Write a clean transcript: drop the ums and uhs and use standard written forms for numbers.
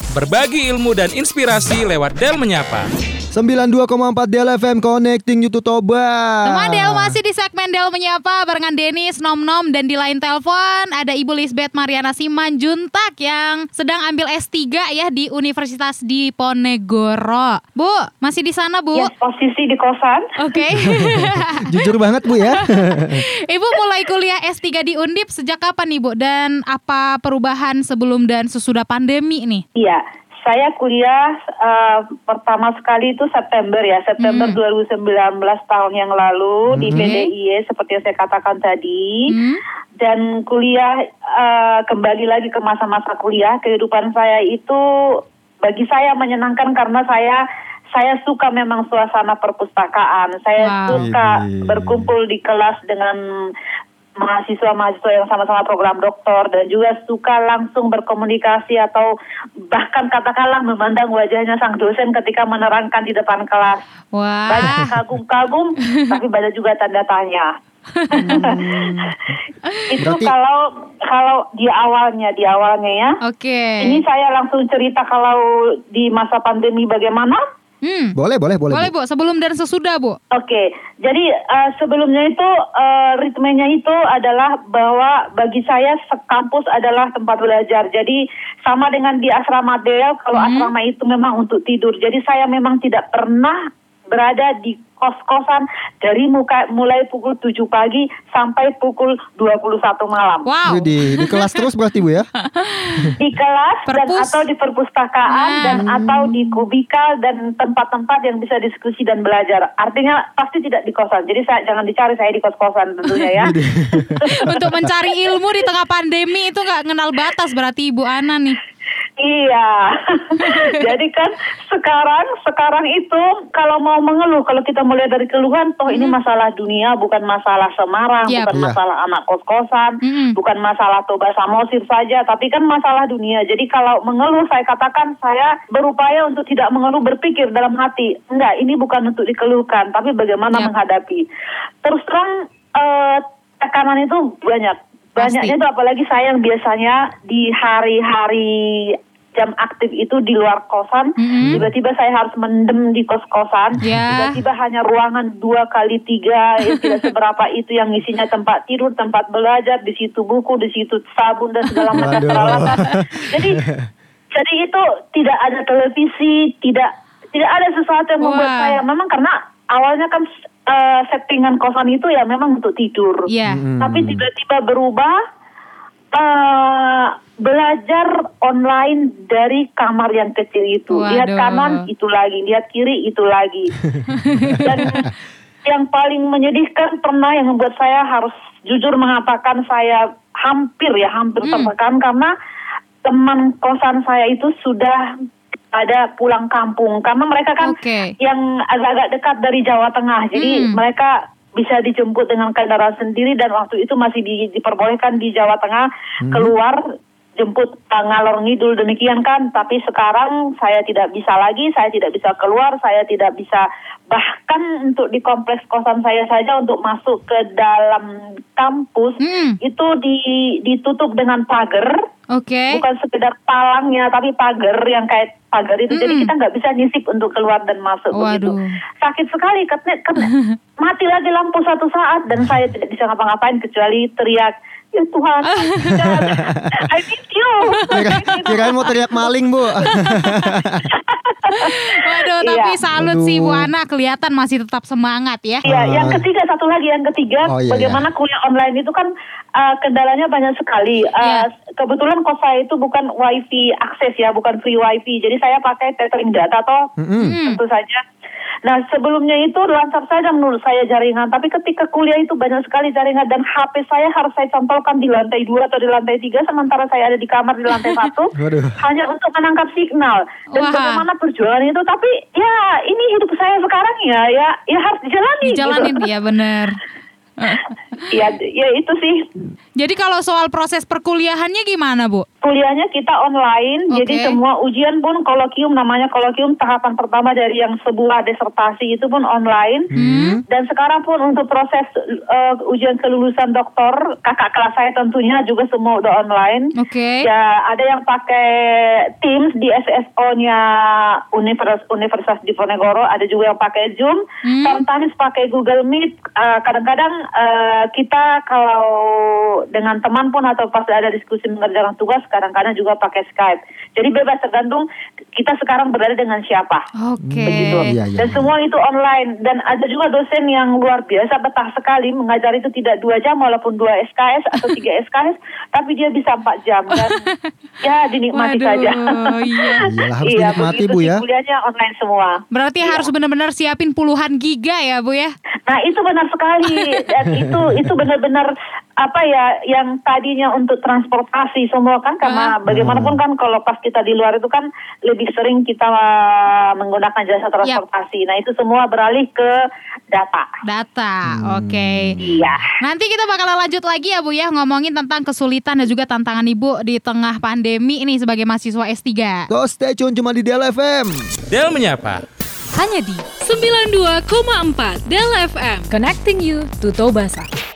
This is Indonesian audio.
Berbagi ilmu dan inspirasi lewat Del Menyapa. 92,4 Del FM Connecting You to Toba. Teman Del masih di segmen Del Menyapa barengan Denis, Nom, dan di lain telepon ada Ibu Lisbeth Mariana Simanjuntak yang sedang ambil S3 ya di Universitas Diponegoro. Bu, masih di sana Bu? Ya, posisi di kosan. Oke. Jujur banget Bu ya. Ibu mulai kuliah S3 di Undip sejak kapan nih Bu? Dan apa perubahan sebelum dan sesudah pandemi nih? Iya, saya kuliah pertama sekali itu September 2019 tahun yang lalu di PDIE seperti yang saya katakan tadi. Dan kuliah kembali lagi ke masa-masa kuliah. Kehidupan saya itu bagi saya menyenangkan karena saya suka memang suasana perpustakaan. Saya suka berkumpul di kelas dengan mahasiswa-mahasiswa yang sama-sama program doktor dan juga suka langsung berkomunikasi atau bahkan katakanlah memandang wajahnya sang dosen ketika menerangkan di depan kelas. Wah. Banyak kagum-kagum tapi banyak juga tanda tanya. Itu Berarti... kalau di awalnya ya. Oke. Ini saya langsung cerita kalau di masa pandemi bagaimana. Boleh Boleh Bu, sebelum dan sesudah Bu. Oke, jadi sebelumnya itu ritmenya itu adalah bahwa bagi saya sekampus adalah tempat belajar. Jadi sama dengan di asrama Del, kalau asrama itu memang untuk tidur. Jadi saya memang tidak pernah berada di kos-kosan dari mulai pukul 7 pagi sampai pukul 21 malam. Wow. Di kelas terus berarti Bu ya? Di kelas dan atau di perpustakaan dan atau di kubikal dan tempat-tempat yang bisa diskusi dan belajar. Artinya pasti tidak di kosan. Jadi jangan dicari saya di kos-kosan tentunya ya. Untuk mencari ilmu di tengah pandemi itu nggak kenal batas berarti Ibu Ana nih. Iya. Jadi kan sekarang itu kalau mau mengeluh, kalau kita mulai dari keluhan, toh ini masalah dunia, bukan masalah Semarang, bukan masalah anak kos-kosan, bukan masalah Toba Samosir saja, tapi kan masalah dunia. Jadi kalau mengeluh, saya katakan saya berupaya untuk tidak mengeluh, berpikir dalam hati, enggak, ini bukan untuk dikeluhkan, tapi bagaimana menghadapi. Terus terang tekanan itu banyak. Banyaknya itu apalagi saya yang biasanya di hari-hari jam aktif itu di luar kosan, tiba-tiba saya harus mendem di kos-kosan, tiba-tiba hanya ruangan 2x3, tidak seberapa itu yang isinya tempat tidur, tempat belajar, di situ buku, di situ sabun dan segala macam peralatan. Jadi itu tidak ada televisi, tidak ada sesuatu yang membuat saya, memang karena awalnya kan settingan kosan itu ya memang untuk tidur. Tapi tiba-tiba berubah belajar online dari kamar yang kecil itu. Lihat kanan itu lagi, lihat kiri itu lagi. Dan yang paling menyedihkan pernah yang membuat saya harus jujur mengatakan saya hampir tertekan karena teman kosan saya itu sudah ada pulang kampung karena mereka kan yang agak-agak dekat dari Jawa Tengah, jadi mereka bisa dijemput dengan kendaraan sendiri dan waktu itu masih diperbolehkan di Jawa Tengah keluar jemput ngalor ngidul demikian kan, tapi sekarang saya tidak bisa lagi, saya tidak bisa keluar, saya tidak bisa bahkan untuk di kompleks kosan saya saja untuk masuk ke dalam kampus itu ditutup dengan pagar. Bukan sekedar palangnya tapi pagar yang kayak pagar itu, jadi kita nggak bisa nyisip untuk keluar dan masuk begitu. Sakit sekali, mati lagi lampu satu saat dan saya tidak bisa ngapa-ngapain kecuali teriak, ya Tuhan, I miss you. Kirain mau teriak maling Bu. Waduh, tapi salut sih Bu Ana, kelihatan masih tetap semangat ya. Iya, yang ketiga bagaimana kuliah online itu kan kendalanya banyak sekali. Kebetulan kos saya itu bukan wifi akses ya, bukan free wifi. Jadi saya pakai tethering data tentu saja. Nah sebelumnya itu lancar saja menurut saya jaringan, tapi ketika kuliah itu banyak sekali jaringan dan HP saya harus saya cantolkan di lantai 2 atau di lantai 3 sementara saya ada di kamar di lantai 1 hanya untuk menangkap signal. Dan bagaimana perjuangan itu, tapi ya ini hidup saya sekarang ya harus dijalanin gitu. Ya benar. Ya itu sih. Jadi kalau soal proses perkuliahannya gimana, Bu? Kuliahnya kita online, jadi semua ujian pun kolokvium, namanya kolokvium tahapan pertama dari yang sebuah disertasi itu pun online. Dan sekarang pun untuk proses ujian kelulusan doktor, kakak kelas saya tentunya juga semua udah online. Ya ada yang pakai Teams di SSO-nya Universitas Diponegoro, ada juga yang pakai Zoom, sometimes pakai Google Meet. Kadang-kadang kita kalau dengan teman pun atau pas ada diskusi mengerjakan tugas, kadang-kadang juga pakai Skype. Jadi bebas tergantung kita sekarang berada dengan siapa. Begitu. Dan semua itu online. Dan ada juga dosen yang luar biasa, betah sekali mengajar itu tidak 2 jam walaupun 2 SKS atau 3 SKS, tapi dia bisa 4 jam. Dan ya dinikmati saja. Harus dinikmati, Bu ya. Kuliahnya online semua. Berarti harus benar-benar siapin puluhan giga ya, Bu ya. Nah itu benar sekali. Dan itu benar-benar apa ya, yang tadinya untuk transportasi semua kan, karena bagaimanapun kan kalau pas kita di luar itu kan lebih sering kita menggunakan jasa transportasi. Nah itu semua beralih ke data. Iya. Nanti kita bakalan lanjut lagi ya, Bu ya, ngomongin tentang kesulitan dan juga tantangan Ibu di tengah pandemi ini sebagai mahasiswa S3. So stay tune cuma di Del FM. Del Menyapa hanya di 92,4 Del FM, connecting you to Tobasa.